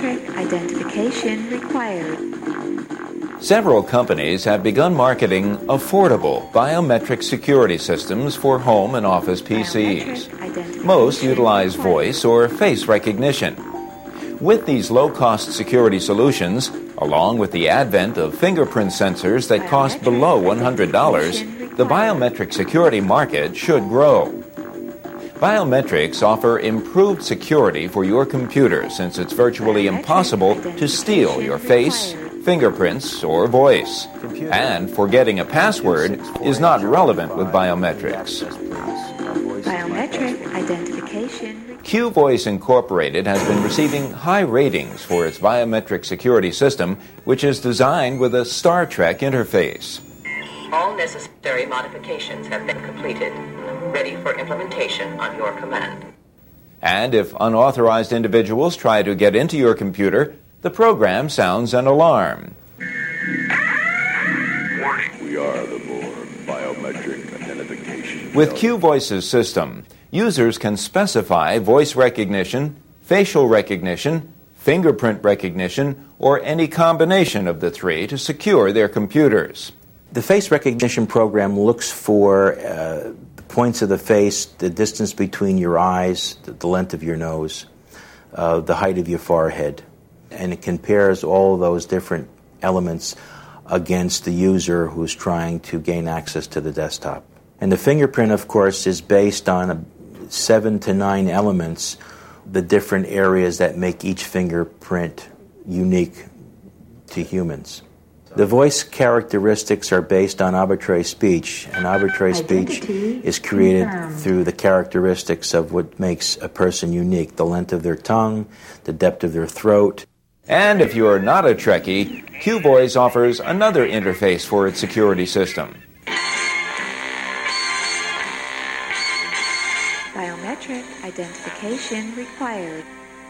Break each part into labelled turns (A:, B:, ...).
A: Biometric identification required.
B: Several companies have begun marketing affordable biometric security systems for home and office PCs. Most utilize voice or face recognition. With these low-cost security solutions, along with the advent of fingerprint sensors that cost below $100, the biometric security market should grow. Biometrics offer improved security for your computer since it's virtually impossible to steal your face, fingerprints, or voice. And forgetting a password is not relevant with biometrics.
A: Biometric identification.
B: Q-Voice Incorporated has been receiving high ratings for its biometric security system, which is designed with a Star Trek interface.
C: All necessary modifications have been completed, ready for implementation on your command.
B: And if unauthorized individuals try to get into your computer, the program sounds an alarm.
D: Warning. We are the board. Biometric identification.
B: With Q-Voice's system, users can specify voice recognition, facial recognition, fingerprint recognition, or any combination of the three to secure their computers.
E: The face recognition program looks for the points of the face, the distance between your eyes, the length of your nose, the height of your forehead, and it compares all those different elements against the user who's trying to gain access to the desktop. And the fingerprint, of course, is based on 7 to 9 elements, the different areas that make each fingerprint unique to humans. The voice characteristics are based on arbitrary speech, and arbitrary speech is created through the characteristics of what makes a person unique, the length of their tongue, the depth of their throat.
B: And if you are not a Trekkie, Q-Voice offers another interface for its security system.
A: Biometric identification required.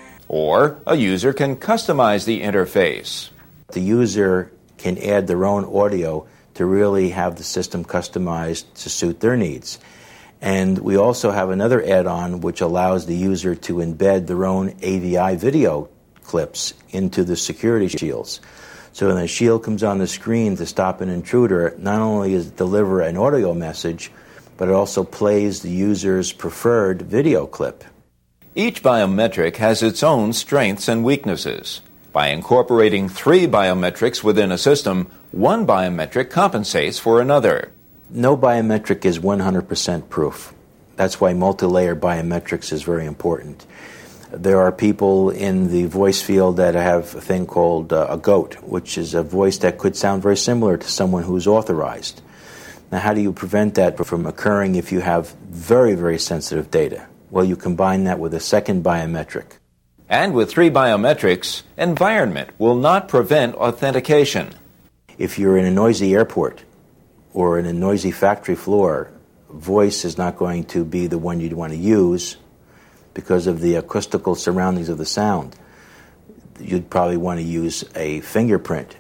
B: Or a user can customize the interface.
E: The user can add their own audio to really have the system customized to suit their needs. And we also have another add-on which allows the user to embed their own AVI video clips into the security shields. So when the shield comes on the screen to stop an intruder, not only does it deliver an audio message, but it also plays the user's preferred video clip.
B: Each biometric has its own strengths and weaknesses. By incorporating 3 biometrics within a system, one biometric compensates for another.
E: No biometric is 100% proof. That's why multi-layer biometrics is very important. There are people in the voice field that have a thing called a GOAT, which is a voice that could sound very similar to someone who's authorized. Now, how do you prevent that from occurring if you have very, very sensitive data? Well, you combine that with a second biometric.
B: And with 3 biometrics, environment will not prevent authentication.
E: If you're in a noisy airport or in a noisy factory floor, voice is not going to be the one you'd want to use because of the acoustical surroundings of the sound. You'd probably want to use a fingerprint.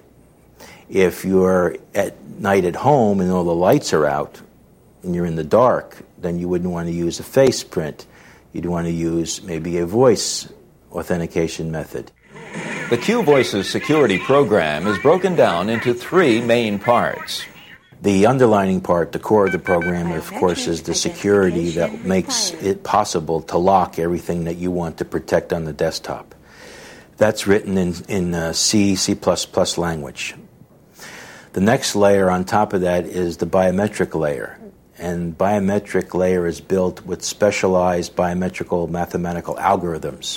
E: If you're at night at home and all the lights are out and you're in the dark, then you wouldn't want to use a face print. You'd want to use maybe a voice authentication method.
B: The Q-Voice's security program is broken down into 3 main parts.
E: The underlining part, the core of the program, of course, is the security that makes it possible to lock everything that you want to protect on the desktop. That's written in C, C++ language. The next layer on top of that is the biometric layer. And biometric layer is built with specialized biometrical mathematical algorithms.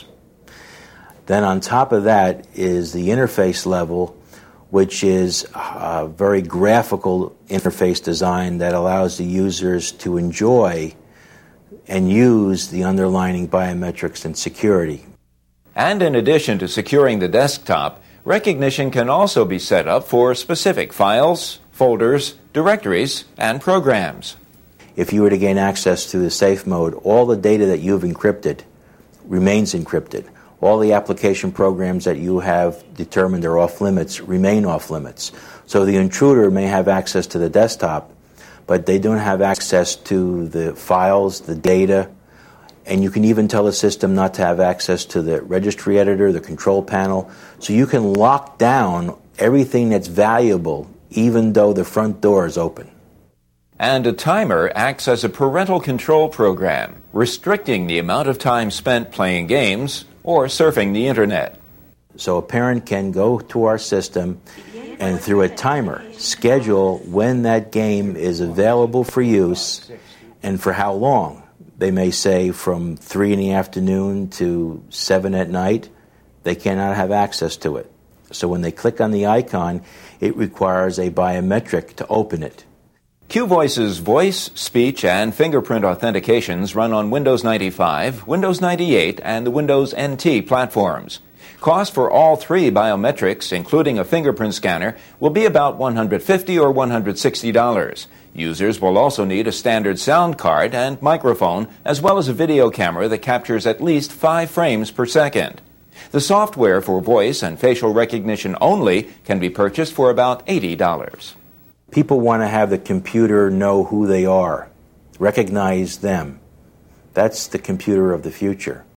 E: Then on top of that is the interface level, which is a very graphical interface design that allows the users to enjoy and use the underlying biometrics and security.
B: And in addition to securing the desktop, recognition can also be set up for specific files, folders, directories, and programs.
E: If you were to gain access to the safe mode, all the data that you've encrypted remains encrypted. All the application programs that you have determined are off limits remain off limits. So the intruder may have access to the desktop, but they don't have access to the files, the data, And you can even tell the system not to have access to the registry editor, the control panel. So you can lock down everything that's valuable, even though the front door is open.
B: And a timer acts as a parental control program, restricting the amount of time spent playing games or surfing the internet.
E: So a parent can go to our system and through a timer schedule when that game is available for use and for how long. They may say from 3 in the afternoon to 7 at night, they cannot have access to it. So when they click on the icon, it requires a biometric to open it.
B: QVoice's voice, speech, and fingerprint authentications run on Windows 95, Windows 98, and the Windows NT platforms. Cost for all three biometrics, including a fingerprint scanner, will be about $150 or $160. Users will also need a standard sound card and microphone, as well as a video camera that captures at least 5 frames per second. The software for voice and facial recognition only can be purchased for about $80.
E: People want to have the computer know who they are, recognize them. That's the computer of the future.